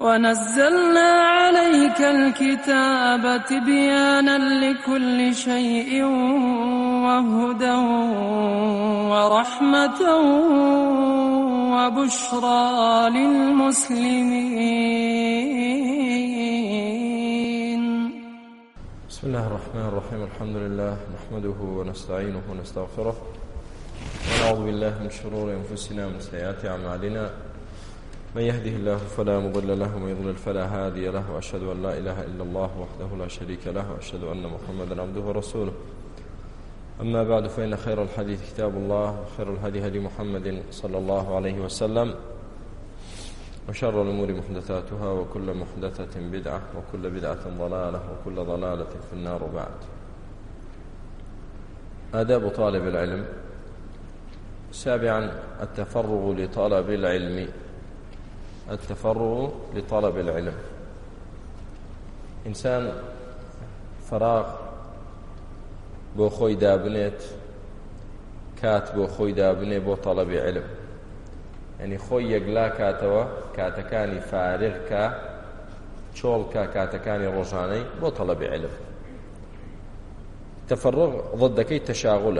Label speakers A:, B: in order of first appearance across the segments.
A: ونزلنا عليك الكتاب تبيانا لكل شيء وهدى ورحمة وبشرى للمسلمين.
B: بسم الله الرحمن الرحيم. الحمد لله نحمده ونستعينه ونستغفره ونعوذ بالله من شرور أنفسنا ومن سيئات أعمالنا. من يهده الله فلا مضل له ومن يضلل فلا هادي له، وأشهد أن لا إله إلا الله وحده لا شريك له، وأشهد أن محمدا عبده ورسوله. أما بعد، فإن خير الحديث كتاب الله، وخير الهدي هدي محمد صلى الله عليه وسلم، وشر الأمور محدثاتها، وكل محدثة بدعة، وكل بدعة ضلالة، وكل ضلالة في النار. بعد، آداب طالب العلم. سابعا، التفرغ لطلب العلم. التفرغ لطلب العلم. إنسان فراغ بۆ خۆی دابنێت، کات بۆ خۆی دابنێ بۆ تەڵەبی علم، یعنی خۆی یەکلا کاتەوە، کاتەکانی فارغکە، چۆڵکە کاتەکانی ڕۆژانەی بۆ تەڵەبی علم. تەفەڕغ ضدەکەی تەشاغولە.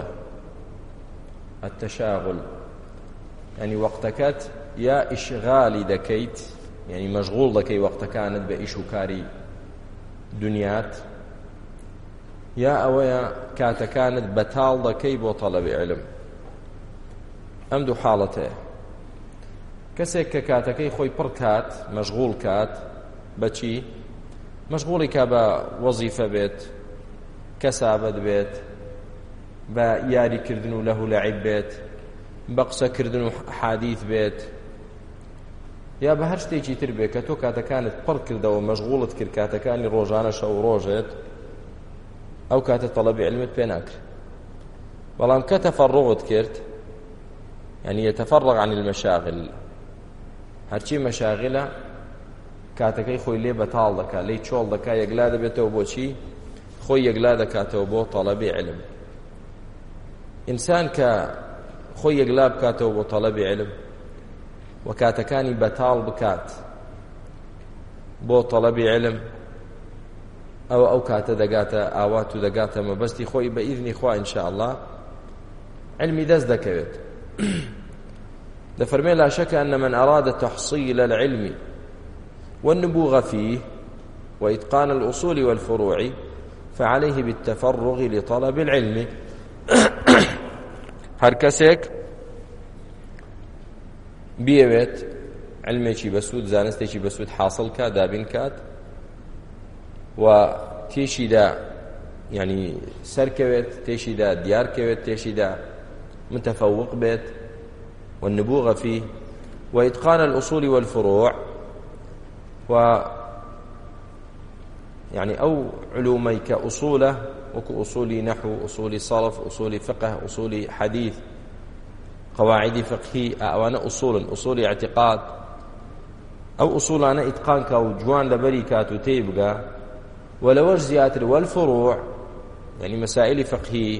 B: التشاغل يعني وقتەکەت یا ئیشغالی دەکەیت، یعنی مەشغوڵ دەکەی وەقتەکانت بە ئیش و کاری دنیات، یا ئەوەیە کاتەکانت بەتاڵ دەکەی بۆ تەڵەبی علم. ئەم دوو حاڵەتەیە. کەسێک کە کاتەکەی خۆی پڕ کات، مەشغوڵ کات بەچی؟ مەشغوڵی کا بە وەزیفە بێت، کەسابەت بێت، بە یاریکردن و لەهو لەعیب بێت، بە قسەکردن و حادیث بێت، یا بە هەر شتێکی تر بێت کە تۆ کاتەکانت پڕ کردەوە، مەشغوڵت کرد کاتەکانی ڕۆژانە شەو ڕۆژێت، ئەو کاتە تەڵەبی علمت پێ ناکرێت. بەڵام کە تەفەڕغت کرد، يعني يتفرغ عن المشاغل، هەرچی مەشاغلە کاتەکەی خۆی لێ بەتاڵ دەکات، لێی چۆڵ دەکات، یەکلا دەبێتەوە بۆچی؟ خۆی یەکلا دەکاتەوە بۆ تەڵەبی علم. ئینسان کە خۆی یەکلا بکاتەوە بۆ تەڵەبی علم و کاتەکانی بەتاڵ بکات بۆ تەڵەبی علم، ئەو کاتە دەگاتە ئاوات و دەگاتە مەبەستی خۆی بە ئیذنی خوا ئینشاءالله علمی دەست دەکەوێت. دەفەرمێ: لا شك أن من أراد تحصيل العلم والنبوغ فيه وإتقان الأصول والفروع فعليه بالتفرغ لطلب العلم. هەر کەسێک بیەوێت علمێکی بەسوود، زانستێکی بەسوود حاصل کات، دابین کات و تێشیدا یعنی سەرکەوێت، تێشیدا دیارکەوێت، تێشیدا متفوق بێت، والنبوغ فيه وإتقان الأصول والفروع، و يعني أو علومي كأصوله، وكأصول نحو، أصول صرف، أصول فقه، أصول حديث، قواعد فقهي، أوانا أصول اعتقاد، أو أصول أنا إتقان كاو جوان لبري كاتو تيبقى ولوش زياتر، والفروع يعني مسائل فقهي،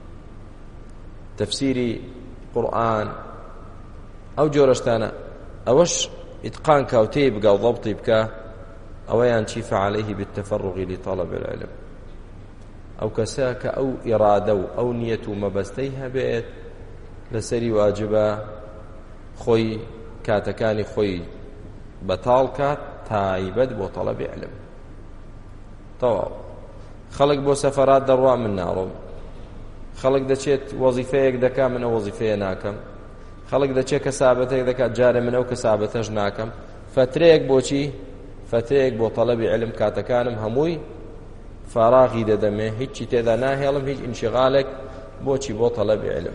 B: تفسيري قرآن أو جورشتانا، أوش إتقان كاو تيبقى وضبطي بكا، أويان شيف عليه بالتفرغ لطلب العلم. أو كساك أو إرادة أو نية مبستيها بيت لسري واجبة خوي كاتكاني خوي بطال كات تايبد بو طلب علم. طواب خلق بو سفرات دروا من نارم، خلق دچێت وەزیفەیەک دەکا من ئەو وەزیفەیە ناکەم، خەڵک دەچێت کەسابەتێک دەکات جارێ من ئەو کەسابەتەش ناکەم. فترەیەک بۆچی؟ فترەیەک بۆ تەڵەبی علم کاتەکانم هەمووی فراغی دەدەمێ، هیچی تێدا ناهێڵم، هیچ ئینشغالێک. بۆچی؟ بۆ تەڵەبی علم.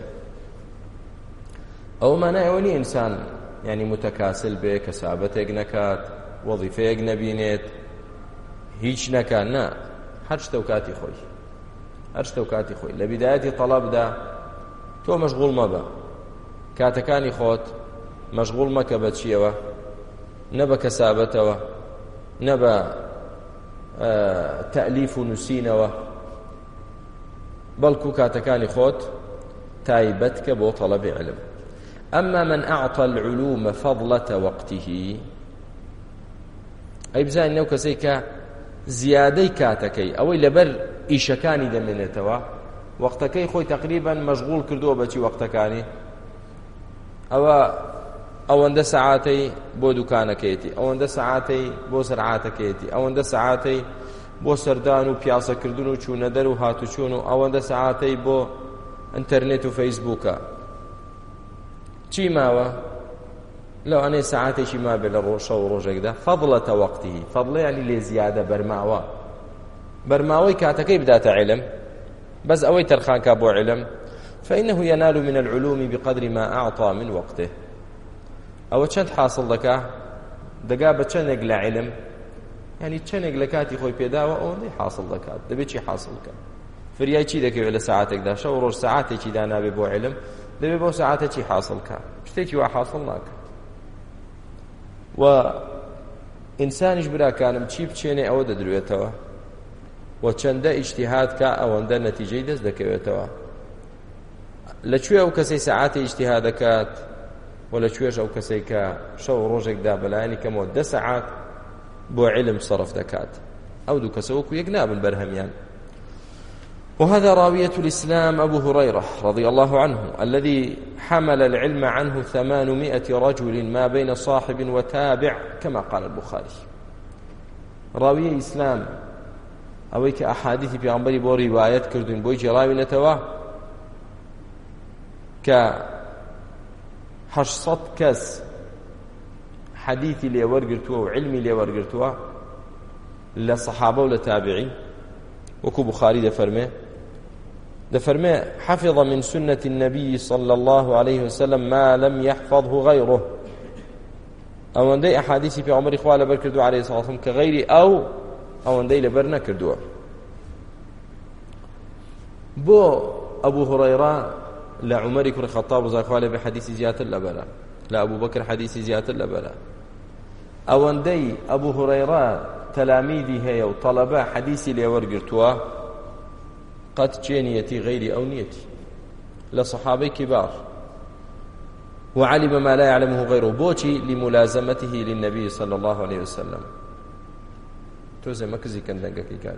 B: ئەو مانای ئەوە نیە ئینسان یعنی متەکاسل بێ، کەسابەتێک نەکات، وەزیفەیەک نەبینێت، هیچ نەکات. نا، هەر شتە و کاتی خۆی، هەر شتە و کاتی خۆی. لە بیدایەتی تەڵەبدا تۆ مەشغوڵ مەبە، کاتەکانی خۆت مەشغوڵ مەکە بە چیەوە؟ نە بە کەسابەتەوە، نە بە تەلیف و نووسینەوە، بەڵکو کاتەکانی خۆت تایبەت کە بۆ تەڵەبی علم. أما من أعطى العلوم فضلة وقته، ئەی بزانین ئەو کەسەی کە زیادەی کاتەکەی ئەوەی لەبەر ئیشەکانی دەمێنێتەوە وەختەکەی خۆی تقریبا مەشغوڵ کردووە بەچی وەختەکانی ئەوەندە سەعاتەی بۆ دوکانەکەیەتی ئەوەندە سەعاتەی بۆ سەرعاتەکەیەتی ئەوەندە سەعاتەی بۆ سەردان و پیاسەکردن و چوونە دەر و هاتوچوون و ئەوەندە سەعاتەی بۆ ئینتەرنێت و فەیسبووکە چی ماوە لەو ئەنێ سەعاتێکی مابێ لە شەو و ڕۆژێکدا فەضڵەتە وەقتیهی فەضڵە یعنی لێ زیادە بەرماوەی کاتەکەی بداتە عیلم بەس ئەوەی تەرخانکە بۆ عیلم فإنه ينال من العلوم بقدر ما أعطى من وقته ئەوە چەند حاصل دەگا بە چەندێک لە عیلم یعنی چەندێک لە کاتی خۆی پێداوە ئەوەندەی حاصل دەکات دەبێت چی حاصلکە فریای چی دەکەوێت لە سەعاتێکدا شەو ڕۆژ سەعاتێکی دانابێ بۆ عیلم دەبێت بۆ سەعاتە چی حاصلکە شتێکی وا حاصل ناکە و ئینسانیش براکانم چی بچێنێ ئەوە دەدروێتەوە و چەندە ئیجتیهاد کە ئەوەندە نەتیجەی دەست دەکەوێتەوە لەکوێ ئەو کەسەی سەعاتی ئیجتیهاد دەکات و لەکوێش ئەو کەسەی کە شەو ڕۆژێکدا بەلایانی کەمەوە 10 سەعات بۆ علم صرف دەکات ئەو دوو کەسە وەکو یەک نابن بەرهەمیان. وهذا راوية الإسلام أبو هريرة رضي الله عنه الذي حمل العلم عنه 800 رجل ما بين صاحب وتابع كما قال البخاري. راوية إسلام أويك أحاديث بيعنبري بو روايات كردون بويجي راوي نتوا ك 800 كس حديثي لي ورقرتوا وعلمي لي ورقرتوا للصحابة ولتابعين وكو بخاري دفرمي حفظ من سنة النبي صلى الله عليه وسلم ما لم يحفظه غيره أو أندي أحاديثي في عمر إخوة لبركردوا عليه الصلاة والسلام كغيري أو أندي لبرنا كردوا بو أبو هريرة لعمر كن الخطاب وزاخواله بحديث زيادة اللبلا لا أبو بكر حديث زيادة اللبلا أو أندي أبو هريرة تلاميذي هي وطلباء حديثي ليورقرتوا قد جينيتي غيري أو نيتي لصحابي كبار وعلم ما لا يعلمه غيره بوتي لملازمته للنبي صلى الله عليه وسلم توزي مكزي كان دنقكي كان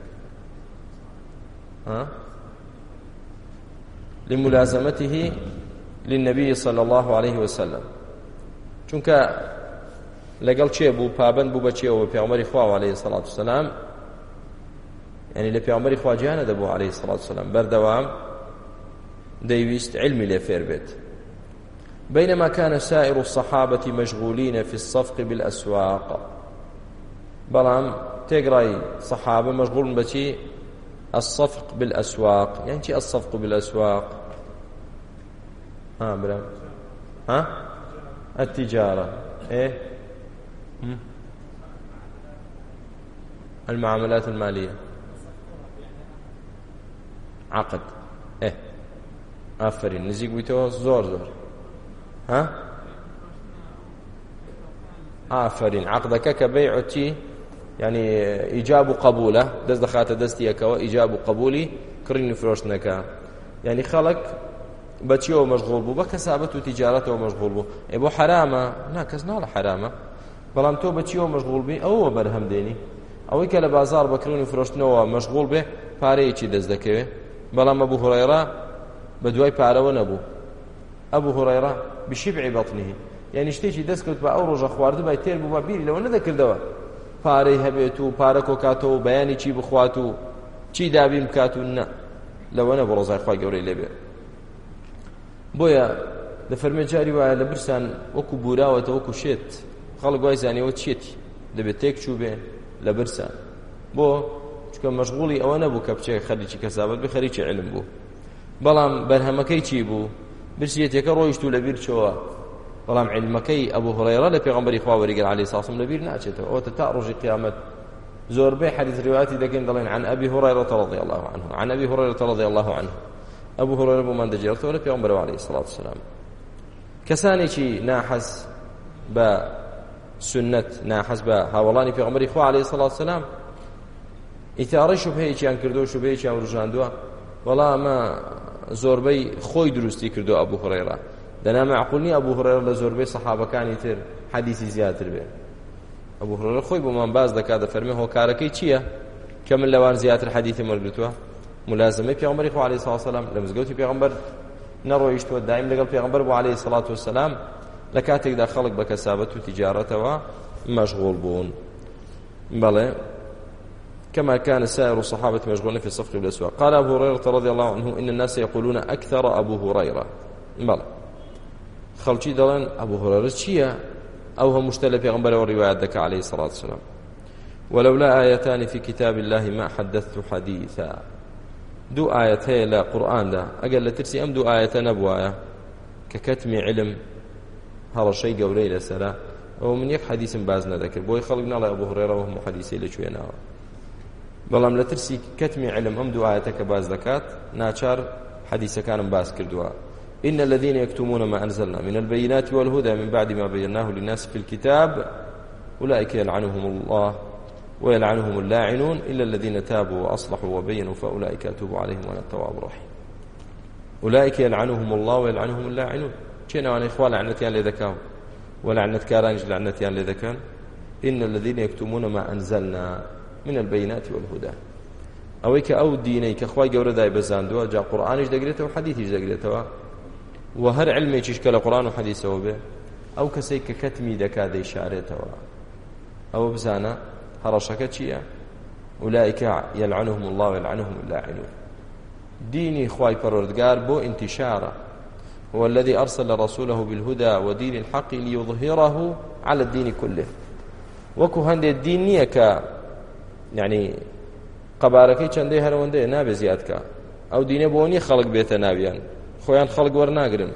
B: لملازمته للنبي صلى الله عليه وسلم چونك لەگەڵ چێ بوو پابند بوو بەچێەوە پێغەمبەری خوا عەلەیهی سەڵات وسەلام يعني لە پێغەمبەری خوا گیانە دەبوو عەلەیهی سەڵات وسەلام بەردەوام دەیویست علمی لێ فێر بێت بينما كان سائر الصحابة مشغولين في الصفق بالأسواق بەڵام تێگڕای صحابة مشغول بچی الصفق بالأسواق يعني چی الصفق بالأسواق برام التجارة ايه المعاملات المالية عقد آفرين نزيق بيتو زور آفرين عقدك كبيعتي يعني إيجاب قبوله دز دخات دستيك وإيجاب قبولي كرين فروشنك يعني خلق بچيو مشغول بو بكسابته وتجارته مشغول بو ابو حرامه ناكس ناله حرامه بەڵام تۆ بەچیەوە مەشغوڵ بی ئەوە بەرهەم دێنی ئەوەی کە لە بازار بەکڕین و فرۆشتنەوە مەشغوڵ بێ پارەیەکی دەست دەکەوێت بەڵام ئەبوو هورەیرە بە دوای پارەوە نەبوو ئەبوو هورەیرە بشیبعی بەطنیه یعنی شتێکی دەست کرد بە ئەو ڕۆژە خواردبای تێر بوو بە بیری لەوە نەدەکردەوە پارەی هەبێت و پارە کۆکاتەوە بەیانی چی بخوات و چی دابین بکات و نە لەوە نەبوو ڕۆژای خوای گەورەی لێبێ بۆیە دەفەرمێ جاری وایە لە برسان وەکو بوراوەتە وەکو شێت خەڵک وای زانیەوە چێتی دەبێت تێک چوو بێ لە برسان بۆ چکە مەشغوڵی ئەوە نەبوو کە بچێ خەریکی کەسابەت بێ خەریکی علم بوو بەڵام بەرهەمەکەی چی بوو برسیەتێکە ڕۆیشت و لەبیر چۆوە بەڵام علمەکەی ئەبوو هورەیرە لە پێغەمبەری خوا وەریگەر عەلەیهی سەڵام لەبیر ناچێتەوە ئەوە تا ڕۆژی قیامەت زۆربەی حەدیث ڕیواەتی دەکەین دەڵێن عن أبي هريرة رضي الله عنه عن أبي هريرة رضي الله عنه أبو هريرة بۆمان دەجێڕێتەوە لە پێغەمبەرەوە عەلەیهی سەڵات وسەلام کەسانێکی ناحەز بە سنت ناحەز بە هاوڵانی پێغەمبەری خوا عەلەیهی سەڵات وسەلام ئیثارەی شوبهەیەکیان کردو شوبهەیەکیان ڕژاندووە وەڵا ئەمە زۆربەی خۆی دروستی کردو ئەبوو هورەیرە دەنا مەعقوڵ نییە ئەبوو هورەیرە لە زۆربەی سەحابەکانی تر حەدیثی زیاتر بێ ئەبوو هورەیرە خۆی بۆمان باز دەکات دەفەرمێ هۆکارەکەی چییە کە من لەوان زیاتر حەدیثم وەرگرتووە ملازمەی پێغەمبەری خوا عەلەیهی سڵاتو وسەلام لە مزگەوتی پێغەمبەر نەڕۆیشتووە دایم لەگەڵ پێغەمبەر بوو عەلەیهی سڵاتو وسەلام لە کاتێکدا خەڵک بە کەسابەت و تیجارەتەوە مەشغوڵ بوون بەڵێ كما كان سائر الصحابة مشغولين في الصفق بالأسواق قال أبو هريرة رضي الله عنه إن الناس يقولون أكثر أبو هريرة بلى خلشي دلان أبو هريرة شيا أو هم مشتلى في غنبرة والروايات ذكى عليه الصلاة والسلام ولولا آيتان في كتاب الله ما حدثت حديثا دو آيات هي لا قرآن ده أقل ترسي أم دو آيات نبوايا ككتم علم هذا الشيء قولي لسلا أو من يك حديث بازنا ذكر بوي خلقنا على أبو هريرة وهم حديثي لشوينا بەڵام لە ترسی کەتمی علم ئەم دوو ئاەتە کە باز دەکات ناچار حەدیثەکانم باز کردووە إن الذين يكتمون ما أنزلنا من البينات والهدى من بعد ما بيناه للناس في الكتاب أولئك يلعنهم الله ويلعنهم اللاعنون إلا الذين تابوا وأصلحوا وبينوا فأولئك أتوب عليهم وأنا التواب الرحيم أولئك يلعنهم الله ويلعنهم اللاعنون كنا وأنا إخوان لعنتيان لذكاهم ولعنت كارانج لعنتيان لذكان إن الذين يكتمون ما أنزلنا من البينات والهدى أويك أو ديني كخواي جورا داي بزاندوا جاء قرآنش دقريته وحديثش دقريته وهر علمي تشكل قرآن وحديث به أو كسيك كتمي دكا دي شارته أو بزانا هرشك شيئا أولئك يلعنهم الله ويلعنهم اللاعنون ديني خواي پروردگار بو انتشاره هو الذي أرسل رسوله بالهدى ودين الحق ليظهره على الدين كله وكو هند الدين نيك يعني قبارەکەی چەندەی هەرەوەندەیە نابێ زیادکە ئەو دینە بۆ نییە خەڵک بێتە ناویان خۆیان خەڵک وەرناگرن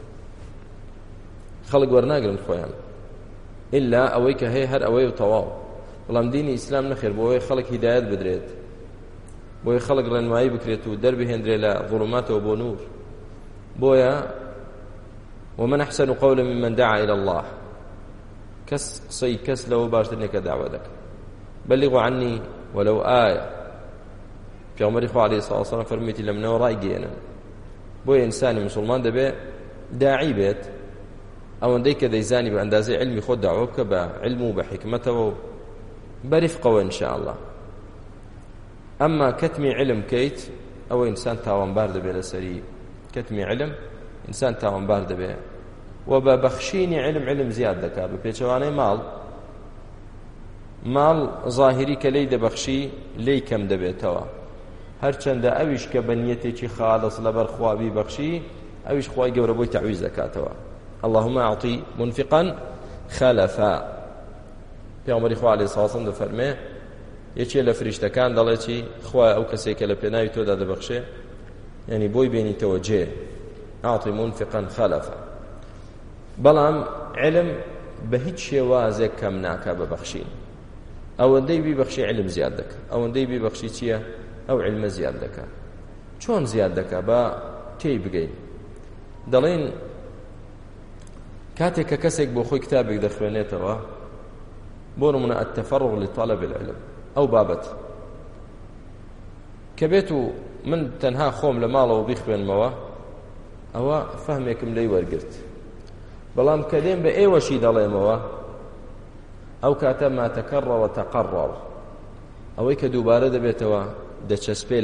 B: خۆیان ئللا ئەوەی کە هەیە هەر ئەوەی و تەواو بەڵام دینی ئیسلام نەخێر بۆ ئەوەی خەڵک هیدایەت بدرێت بۆی خەڵک ڕێنمایی بکرێت و دەربهێنرێت لە ظڵوماتەوە بۆ نور بۆیە ومن أحسن قولا ممن دعا إلى الله قسەی کەس لەوە باشتر نییە کە داوا دەکات بلغوا عني ولو آية في عمر إخوة عليه الصلاة والسلام فرميتي لمن وراء جينا بوي إنساني مسلمان دبي داعي بيت أو انديك ديزاني بأندازي علمي خود دعوك بعلمه بحكمته برفقه إن شاء الله أما كتمي علم كيت أو إنسان تاوان بارد بي لسري كتمي علم إنسان تاوان بارد بي وببخشيني علم زياد دكا ببيتشواني مال ظاهری کە لی دەبەخشی لی کەم دەبێتەوە هەرچەندە ئەویش کە بە نیەتێکی خالص لەبەر خوابی بەخشی ئەویش خوای گەورە بۆی تەعویز دەکاتەوە اللهم أعطي منفقا خلفا پێغەمبەری خوا عەلەیهی سڵاو وسەلام دەفەرمێ یەکێ لە فریشتەکان دەڵێ چی خوا ئەو کەسێک کە لە پێناوی تۆدا دەبەخشێ یعنی بۆی بێنیتەوە جێ أعطي منفقا خلفا بەڵام علم بە هیچ شێوازێک کەم ناکا ببەخشین ئەوەندەی بیبەخشی علم زیاد دەکات ئەوەندەی بیبەخشی چییە ئەو علمە زیاد دەکات چۆن زیاد دەکات بە تێی بگەین دەڵێن کاتێک کە کەسێک بۆ خۆی کتابێک دەخوێنێتەوە بۆ نمونە التفرغ لطلب العلم ئەو بابەت کە بێت و من تەنها خۆم لە ماڵەوە بیخوێنمەوە ئەوە فەهمێکم لێی وەرگرت بەڵام کە دێم بە ئێوەشی دەڵێمەوە ئەو کاتە ما تەکەڕڕ وتەقەڕڕ ئەوەی کە دووبارە دەبێتەوە دەچەسپێ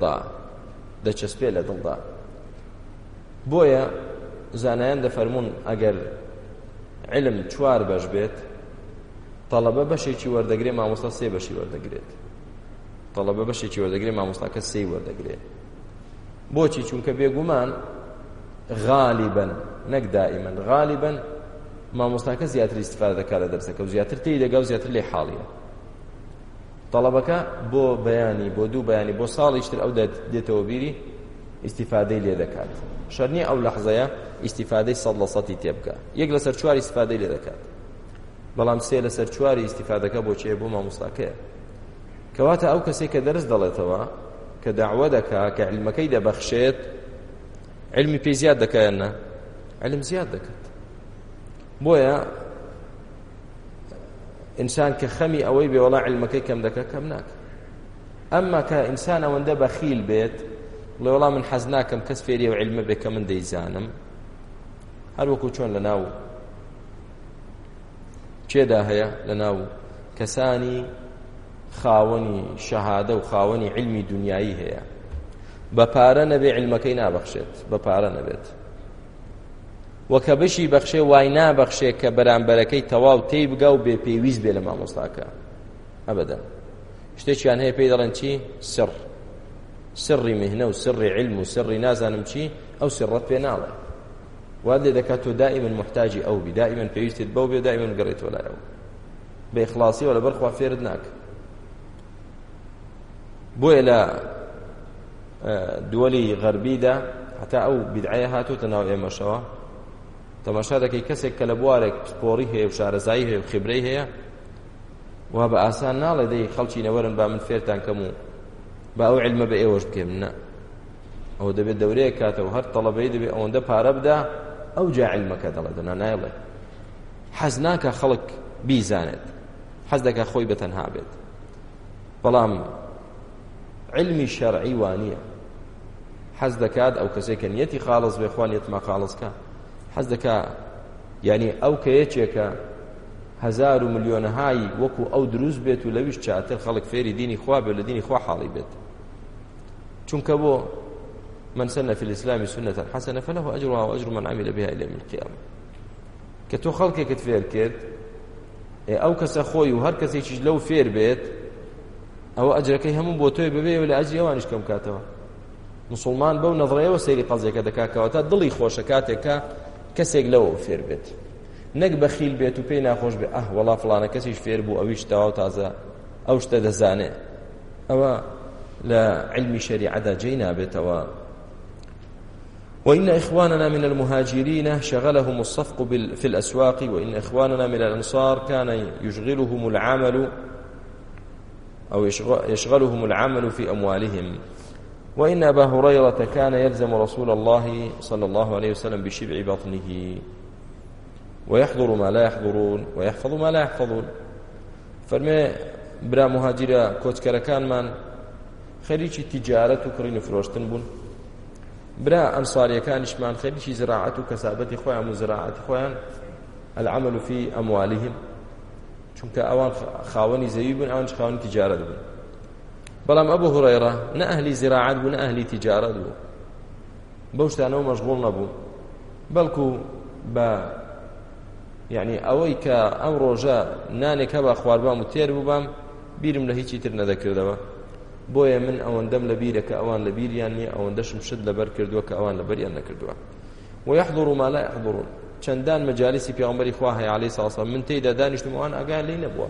B: لە دڵدا بۆیە زانایان دەفەرمون ئەگەر علم 4 بەش بێت تەڵەبە بەشێکی وەردەگرێ مامۆستا 3 بەشی وەردەگرێت تەڵەبە بەشێکی وەردەگرێ مامۆستاکە 3 وەردەگرێت بۆچی چونکە بێگومان غالیبەن نەک دائیمەن غالیبەن مامۆستاکە زیاتر ئیستیفادە دەکات لە دەرسەکە و زیاتر تێی دەگا و زیاتر لێ حاڵیە تەڵەبەکە بۆ بەیانی بۆ دوو بەیانی بۆ ساڵیشتر ئەو دێتەوە بیری ئیستیفادەی لێ دەکات شەرنی ئەو لەحزەیە ئیستیفادەی 100% تێ بکە 1 لەسەر 4 ئیستیفادەی لێ دەکات بەڵام 3 لەسەر 4 ئیستیفادەکە بۆچیە بۆ مامۆستاکەیە کەواتە ئەو کەسێک کە دەرس دەڵێتەوە کە داعوە دەکات کە علمەکەی دەبەخشێت علمی پێی زیاد دەکات نه علم زیاد دەکات بۆیە ئینسان کە خەمی ئەوەی بێ وەڵا علمەکەی کەم دەکات کەم ناکات ئەمما کە ئینسان ئەوەندە بەخیل بێت بڵێ وەڵا من حەز ناکەم کەس فێری ئەو علمە بێ کە من دەیزانم هەر وەکو چۆن لە ناو چێدا هەیە لە ناو کەسانی خاوەنی شەهادە و خاوەنی علمی دنیایی هەیە بە پارە نەبێ علمەکەی نابەخشێت بە پارە نەبێت و کە بشی بەخشێ وای نابەخشێ کە بەرامبەرەکەی تەواو تێی بگا و بێ پێویست بێ لە مامۆستاکە ئەبەدەن شتێکیان هەیە پێی دەڵێن چی سڕی مهنە و سڕی علم و سڕی نازانم چی ئەو سڕەت پێ ناڵێ واد لێ دەکات تۆ دائما محتاجی ئەو بی دائما پێویستت بەو بێ دائما گەڕێتەوە لای ئەو بە ئیخلاصیەوە لەبەر خوا فێرت ناکە بۆیە لە دووەلی غەربیدا حتا ئەو بیدعەیە هاتووتە ناو ئێمەشەوە تەماشا دەکەی کەسێک کە لە بوارێک پۆڕی هەیە و شارەزایی هەیە و خبرەی هەیە وا بە ئاسان ناڵێ دەی خەڵکی نەوەرن با من فێرتان کەم و با ئەو علمە بە ئێوەش بکەم نە ئەوە دەبێت دەورەیە کاتەوە هەر تەڵەبەی دەبێت ئەوەندە پارە بدا ئەو جا علمەکە دەڵێ دەنا نایڵێ حەز ناکە خەڵک بیزانێت حەز دەکە خۆی بەتەنها بێت بەڵام علمی شەرعی وانییە حەز دەکات ئەو کەسێک کە نیەتی خاڵص بێ خوا نیەتما خاڵصکە حەز دەکا یعنی ئەو کە یەکێکە هەزار و ملیۆنەهایی وەکو ئەو دروست بێت و لەویش چاتر خەڵک فێری دینی خوا بێت لە دینی خوا حاڵی بێت چونکە بۆ من سن في الإسلام سنة حسنة فله أجرها وأجر من عمل بها إلى يوم القيامة كتو خلقك كتفير كيت أو كسا خوي وهر كسا يشج لو فير بيت أو أجرك هم بوتوي ببي ولا أجري وانش كم كاتوا مسلمان بو نظرية وسيري قضية كذا كاكاوتا ضلي خوشكاتك كسيق لو فير بيت نەک بەخیل بێت و پێی ناخۆش بێ وەڵا فڵانە کەسیش فێر بوو ئەویش تاوە تازە ئەو شتە دەزانێ ئەوە لە علمی شەریعەدا جێی نابێتەوە. وإن إخواننا من المهاجرين شغلهم الصفق في الأسواق وإن إخواننا من الأنصار كان يشغلهم العمل أو يشغلهم العمل في أموالهم وإن أبا هريرة كان يلزم رسول الله صلى الله عليه وسلم بشبع بطنه ويحضر ما لا يحضرون ويحفظ ما لا يحفظون. فرمي برا مهاجرة كوتكركان من خەریکی تیجارەت و کڕین و فرۆشتن بوون برا ئەنساریەکانیشمان خەریکی زراعەت و کەسابەتی خۆیان و زراعەتی خۆیان العمل في أموالهم چونکە ئەوان خاوەنی زەوی بوون ئەوانش خاوەنی تیجارەت بوون بەڵام ئەبوو هورەیرە نە ئەهلی زراعەت بوو نە ئەهلی تیجارەت بوو بەو شتانەوە مەشغوڵ نەبوو بەڵکو بە یعنی ئەوەی کە ئەم ڕۆژە نانێک هەبا خواردبام و تێر بووبام بیرم لە هیچی تر نەدەکردەوە بۆیە من ئەوەندەم لە بیرە کە ئەوان لە بیریان نییە ئەوەندەشم شت لەبەر کردووە کە ئەوان لەبەریان نەکردووە ويحضر ما لا يحضرون چەندان مەجالیسی پێغەمبەری خوا هەیە عەلەیهی سەڵاتو وسەلام من تێیدا دانیشتم ئەوان ئاگایان لێی نەبووە.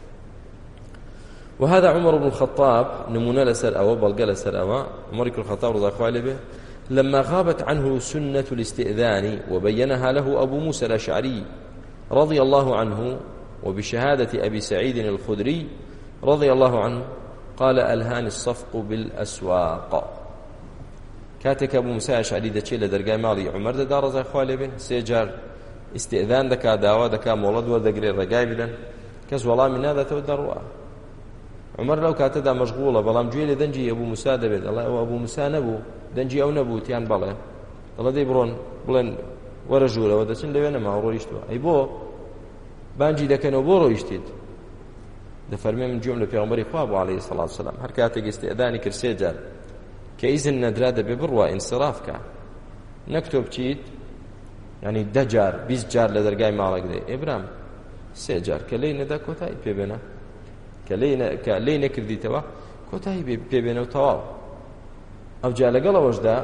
B: وهذا عمر بن الخطاب نمونة لسر أو بلغ لسر أو عمر بن الخطاب رضي الله عنه لما غابت عنه سنة الاستئذان وبينها له أبو موسى الأشعري رضي الله عنه وبشهادة أبي سعيد الخدري رضي الله عنه قال ألهاني الصفق بالأسواق. كاتك أبو موسى الأشعري دچێ لە دەرگای ماڵی عمر دەدا ڕەزای خوا لێ بێن سێجار استئذان دەکا داوا دەکا مۆڵەت وەردەگرێ ڕێگای بدەن کەس وەڵامی ناداتەوە دەڕوا. عمر لەو کاتەدا مەشغوڵە بەڵام گوێ لە دەنجی ئەبوو موسا دەبێت ئەڵێ ئەو ئەبوو موسا نەبوو دەنجی ئەو نەبوو تیان بەڵێ دەڵێ دەی بڕۆن بڵێن وەرە ژوورەوە دەچن لەوێ نەما ڕۆیشتووە ئەی بۆ بانجی دەکەنەوە بۆ ڕۆیشتیت دەفەرمێ من گوێم لە پێغەمبەری خوا بوو عەلەیهی سەڵاتو وسەلام هەر کاتێک ئیستئذانی کرد سێجار کە ئیزن نەدرا دەبێ بڕوا ئینسراف کە نەک تۆ بچیت ینی 10 جار 20 جار لە دەرگای ماڵێک دێ ئێبرام سێجار کە لێی نەدا کۆتایی پێبێنە کە لێی نەکردیتەوە کۆتایی پێبێنە و تەواو. ئەو جا لەگەڵ ئەوەشدا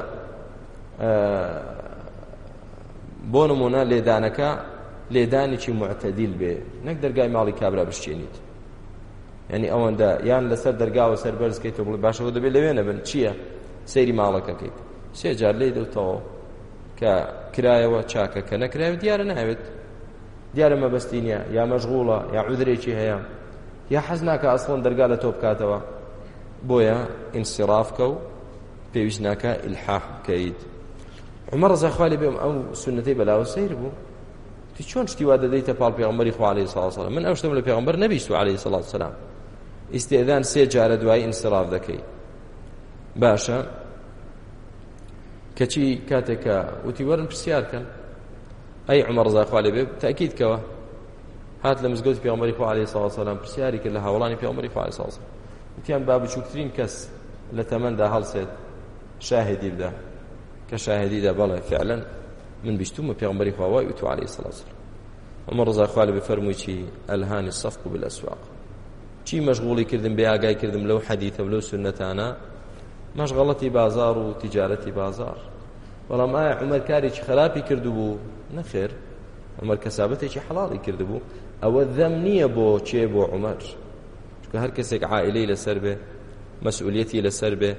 B: بۆ نمونە لێدانەکە لێدانێکی معتەدیل بێ نەک دەرگای ماڵی کابرا بشکێنیت یعنی ئەوەندە یان لەسەر دەرگاوە سەر بەرزکەیتەوە بڵێ باشەوە دەبێت لەوێ نەبن چییە سەیری ماڵەکەکەیت سێجار لێی دەوتەوە کە کرایەوە چاکە کە نەکرایەوە دیارە ناوێت دیارە مەبەستی نییە یا مەشغوڵە یا عودرێکی هەیە یا حەز ناکە ئەسڵەن دەرگا لە تۆ بکاتەوە بۆیە ئینسیرافکە و پێویست ناکە ئیلحاح بکەیت. عومەر ڕەزای خوا لێ بێ ئەو سونەتەی بەلاوە سەیر بوو تی چۆن شتی وا دەدەیتە پاڵ پێغەمبەری خوا عەلەیهی سەڵاتو وسەلام من ئەو شتم لە پێغەمبەر نەبیستووە عەلەیهی سەڵاتو وسەلام ئیستئذان سێ جارە دوای ئینسیراف دەکەی باشە کەچی کاتێکە وتی وەرن پرسیارکەن ئەی عومەر ڕەزای خوا لێ بێ تاکیدکەوە هات لە مزگەوتی پێغەمبەری خوا عەلەیهی سەڵاتو وسەلام پرسیاری کرد لە هاوڵانی پێغەمبەری خوا عەلەیهی سەڵاتو وسەلام وتیان با بچووکترین کەس لە تەمەندا هەڵسێت شاهدی بدا کە شاهدیدا بەڵێ فعلا من بیستومە پێغەمبەری خوا وای وتو عەلەیهی سەڵاتو وسەلام ئەمە ڕزا خوا لێ بفەرمووی چی ئەلهانی الصفق بالأسواق چی مەشغوڵی کردم بێ ئاگای کردم لەو حەدیثە و لەو سنەتانە مەشغەڵەتی بازار و تیجارەتی بازار بەڵام ئایا عومەر کارێکی خراپی کردبوو نەخێر عومەر کەسابەتێکی حەڵاڵی کردبوو ئەوە ذەم نییە بۆ چێ بۆ عومەر چونکە هەر کەسێک عائلەی لەسەر بێ مەسئولیەتی لەسەر بێ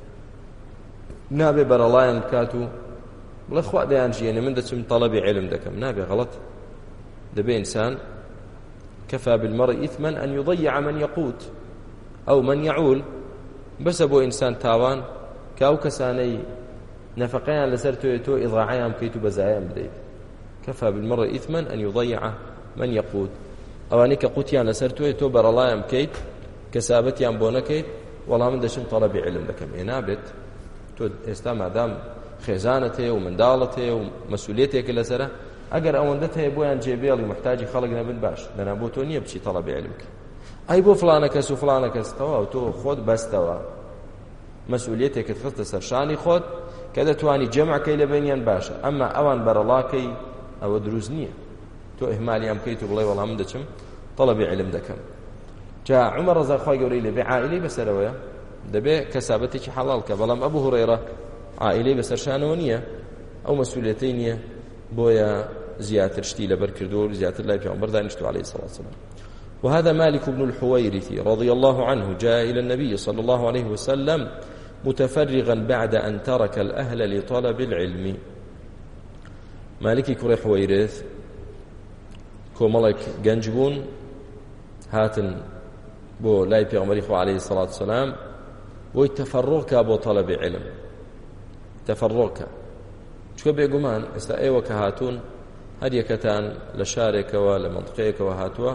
B: نابێ بەرەڵایان بکات و بڵێ خوا دەیانژێنێ من دەچم تەڵەبی عیلم دەکەم نابێ غەڵەت دەبێ ئینسان كفى بالمرء إثما أن يضيع من يقوت أو من يعول بس أبو إنسان تاوان كاو كساني نفقيان لسرتو إضاعيان كيتو بزايان بديت كفى بالمرء إثما أن يضيع من يقوت أوانيك قوتيان لسرتو برلايان كيت كسابتيان بونكيت والله من دشم طلب علم لكم إنابت تو استمع دام خزانته ومندالته ومسؤوليته كل سنة ئەگەر ئەوەندە هەیە بۆیان جێبێڵی محتاجی خەڵک نەبن باش دەنا بۆ تۆ نییە بچی تەڵەبی عیلمکە ئەی بۆ فڵانە کەس و فڵانە کەس تەواو تۆ خۆت بەستەوە مەسئولیەتێکت خستە سەر شانی خۆت کە دەتوانی جەمعکەی لە بینیان باشە ئەمما ئەوان بەرەڵاکەی ئەوە دروست نییە تۆ ئیهمالیان بکەیت و بڵێ وەڵام من دەچم تەڵەبی عیلم دەکەم جا عومەر ڕەزاخوای گەورەی لەبێ عائیلەی بەسەرەوەیە دەبێ کەسابەتێکی حەڵاڵ کە بەڵام ئەبوو هورەیرە عائیلەی بەسەر شانەوە نییە ئەو مەسئولیەتەی نییە بۆیە زيادة شتي لبر كردور زيادة الله في عمر دانشتو عليه الصلاة والسلام. وهذا مالك بن الحويرث رضي الله عنه جاء إلى النبي صلى الله عليه وسلم متفرغا بعد أن ترك الأهل لطلب العلم. مالك كري حويرث كوملك جنجبون هاتن بو لاي بيغمري خو عليه الصلاة والسلام ويتفرغك بو طلب علم تفرغك شكو بيقومان استا ايوه كهاتون هەر یەکەتان لە شارێکەوە لە مەنطقەیەکەوە هاتووە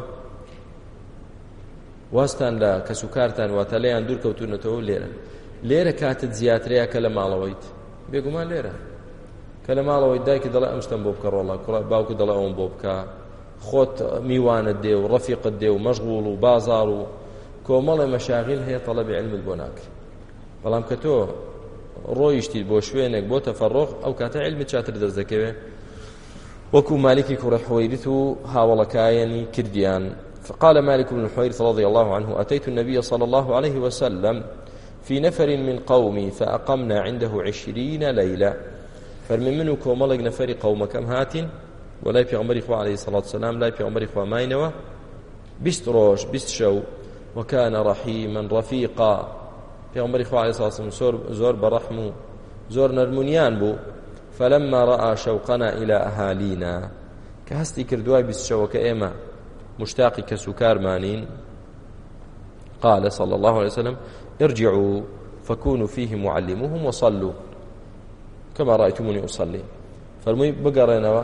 B: واستان لە کەسوکارتان واتە لەیان دوور کەوتونەتەوە لێرە کاتت زیاترەیە کە لە ماڵەوەیت بێگومان لێرە کە لە ماڵەوەیت دایکی دەڵێ ئەم شتم بۆ بکە ڕۆڵە باوکو دەڵێ ئەوم بۆ بکە خۆت میوانت دێ و ڕەفیقت دێ و مەشغوڵ و بازار و کۆمەڵی مەشاغیل هەیە تەڵەبی عیلمت بۆ ناکرێ بەڵام کە تۆ ڕۆیشتیت بۆ شوێنێک بۆ تەفەڕۆغ ئەو کاتە عیلمت چاتر دەست دەکەوێ وكو مالك كرة حويرث هاولكايني كرديان. فقال مالك بن الحويرث رضي الله عنه أتيت النبي صلى الله عليه وسلم في نفر من قومي فأقمنا عنده 20 ليلة فرمن منو كوملق نفر قوم كم هات ولا في عمر إخوة عليه الصلاة والسلام لا في عمر إخوة ماينوة بست روش بست شو وكان رحيما رفيقا في عمر إخوة عليه الصلاة والسلام زور برحمه زور نرمونيان بو فلما رأى شوقنا إلى أهالينا كهستي كردواي بالشوك إيما مشتاقي كسكار مانين قال صلى الله عليه وسلم ارجعوا فكونوا فيهم معلموهم وصلوا كما رأيتموني أصلي فالمهم بقرينوا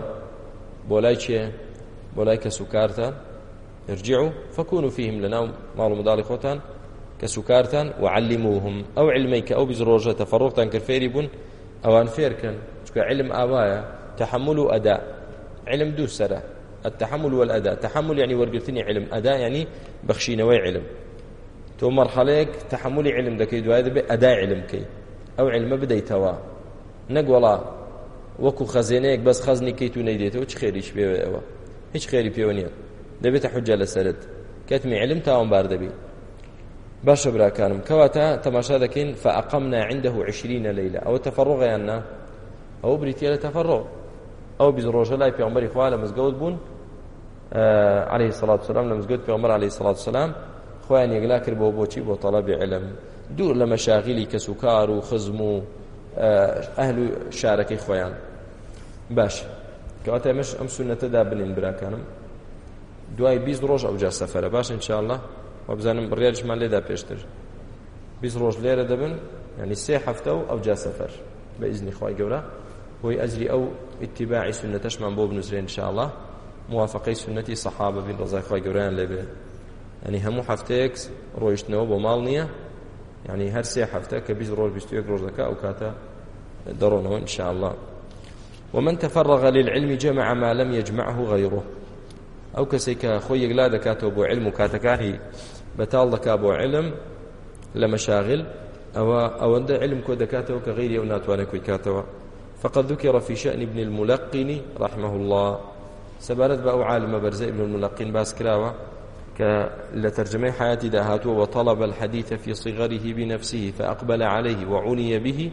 B: بولاي كسكارتان ارجعوا فكونوا فيهم لنا مالو مدالي خوتان كسكارتان وعلموهم أو علميك أو بزروجة تفرغتان كرفيري أوان فيركن علم آوايا تحمل وأداء علم دو سرة التحمل والأداء تحمل يعني ورقلتني علم أداء يعني بخشينوي علم تو مرحليك تحملي علم دكي دو هذا بأداء علم كي أو علم بدأ توا نقولا وكو خزينيك بس خزني كي تو نيديته وش خيريش بيوه هيش خيري بيونير دبيت حجة لسرد كاتمي علم تاون باردبي باش برا كانم كواتا تماشا دكين فأقمنا عنده 20 ليلة أو تفرغ يعني أو بريتيا لتفرغ أو بزروجة لا في عمر إخوة لمزقود بون عليه الصلاة والسلام لمزقود في عمر عليه الصلاة والسلام خوان يقلاكر بوبوشي بطلب علم دور لمشاغلي كسكار وخزمو أهل شارك إخوان باش كواتا مش أم سنة دابنين برا كانم دواي بيز روج أو جا سفر باش إن شاء الله وبزانم بريالش ما ليدا بيشتر بيز روج ليرة دبن يعني سي حفتو أو جا سفر بإذن إخوة جورا وهي أجري أو اتباع سنة تشمع بوب نزرين إن شاء الله موافقي سنتي صحابة بين رضا إخوة جوران لبه يعني همو حفتيكس رويشتنو بمالنية يعني هر سي حفتك كبيز روج بيستويك روج ذكاء وكاتا درونه إن شاء الله. ومن تفرغ للعلم جمع ما لم يجمعه غيره ئەو کەسێک کە خۆی یەکلا دەکاتەوە بۆ علم و کاتەکانی بەتاڵ دەکات بۆ علم لە مەشاغل ئەوەندە علم کۆ دەکاتەوە کە غیری ئەو ناتوانێت کۆی کاتەوە. فقد ذكر في شأن ابن الملقن رحمه الله سبارت بأو عالم برزة ابن الملقن باس كراوة لترجمة حياتي دهاته وطلب الحديث في صغره بنفسه فأقبل عليه وعني به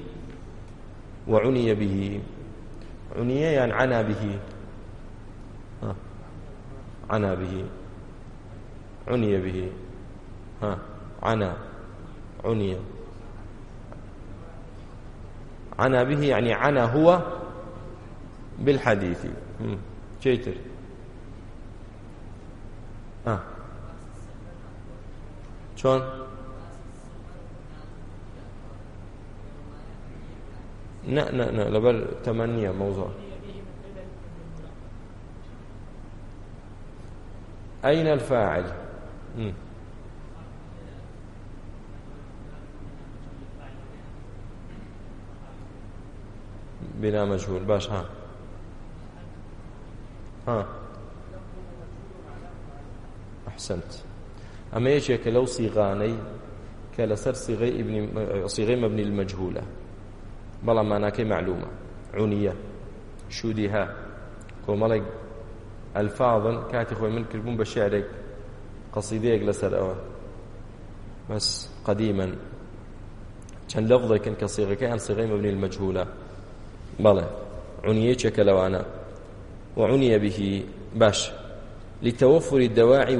B: عني يعني عنا به عنا به عني به عنا عني عنا به يعني عنا هو بالحديث جيتر شلون لا لبل 8 موضوع. أين الفاعل؟ بلا مجهول باش ها أحسنت. أما يشيك لو صيغاني كالسر صيغي مبني المجهولة بلا معناك معلومة عنية شودها كومالك ألفاظا كاتي خوي من كربون بشعرك قصيديك لسر أول بس قديما كان لفظك كان كصيغة كان صيغي مبني المجهولة بلا عنية كلوانا وعني به باش لتوفر الدواعي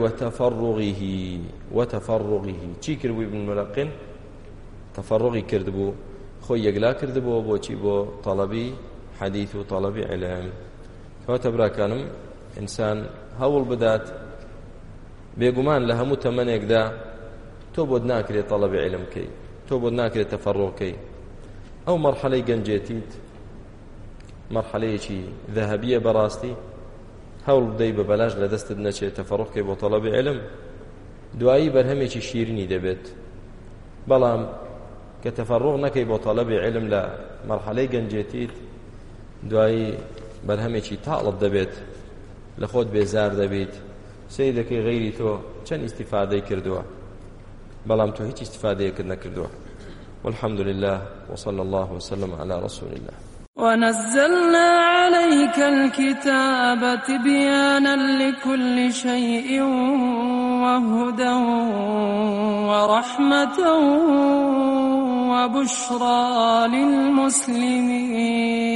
B: وتفرغه چی کرد بو ابن الملقن تفرغی کرد بو خۆی یەکلا کرد بۆ بۆچی بۆ طلبی حەدیث و طلبی علم. کەواتە براکانم ئینسان هەوڵ بدات بێگومان لە هەموو تەمەنێکدا تۆ بۆت ناکرێت طلبی علم کەی تۆ بۆت ناکرێت تەفەڕغ کەی ئەو مەرحەلەی گەنجێتیت مەرحەلەیەکی ذەهەبیە بەڕاستی هەوڵ بدەی بە بەلاش لە دەستت نەچێت تەفەڕغ کەی بۆ طلبی علم دوایی بەرهەمێکی شیرینی دەبێت. بەڵام کە تەفەڕغ نەکەی بۆ طلبی علم لە مەرحەلەی گەنجێتیت دوایی بەرهەمێکی تاڵت دەبێت لە خۆت بێزار دەبیت سەی دەکەی غەیری تۆ چەند ئیستیفادەی کردووە بەڵام تۆ هیچ ئیستیفادەیەکت نەکردووە. والحمد لله وصلى الله وسلم على رسول الله.
A: ونزلنا عليك الكتاب تبيانا لكل شيء وهدى ورحمة وبشرى للمسلمين.